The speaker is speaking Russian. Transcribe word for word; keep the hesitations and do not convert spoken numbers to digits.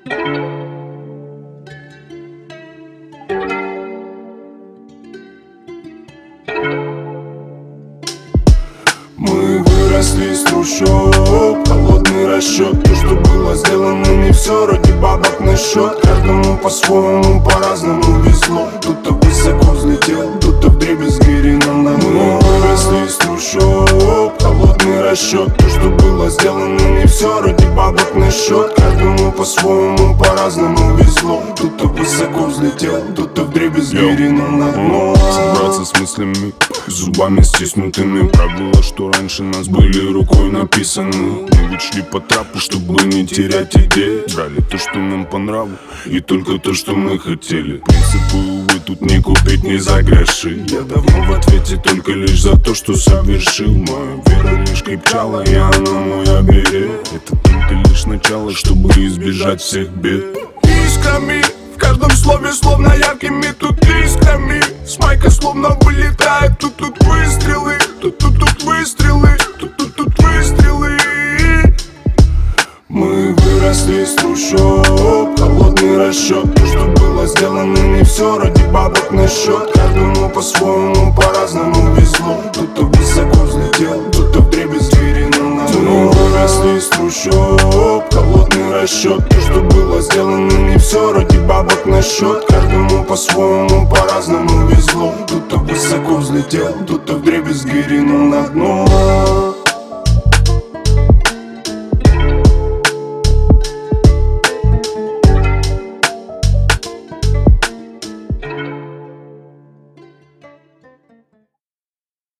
Мы выросли из трущоб, холодный расчет. То, что было сделано, не все ради бабок на счет. Каждому по-своему, по-разному везло. Кто-то высоко взлетел, кто-то вдребезги ринул на дно. Мы выросли из трущоб, холодный расчет. То, что было сделано, не все ради бабок на счет. Каждому по-своему, по-разному везло. Кто-то высоко взлетел, кто-то вдребезги ринул на дно. Собраться с мыслями, зубами стиснутыми. Правила, что раньше нас были рукой написаны. Мы ведь шли по трапу, чтобы не терять идеи. Брали то, что нам по нраву, и только то, что мы хотели. Принципы, увы, тут не купить, не за гроши. Я давно в ответе только лишь за то, что совершил. Моя вера лишь крепчала, и она мой оберег. Это только лишь начало, чтобы избежать всех бед. Искрами, в каждом слове словно яркими тут искрами. С майка словно вылетает, тут тут выстрелы, тут тут тут выстрелы, тут тут тут выстрелы. Мы выросли из трущоб, холодный расчет. То, что было сделано, не все ради бабок на счет. Каждому по-своему, по-разному везло. Кто-то высоко взлетел, кто-то вдребезги ринул на дно. Мы выросли из трущоб, холодный расчет. То, что было сделано, не все ради бабок на счет. Каждому по-своему, по-разному везло. Кто-то высоко взлетел, кто-то вдребезги ринул на дно.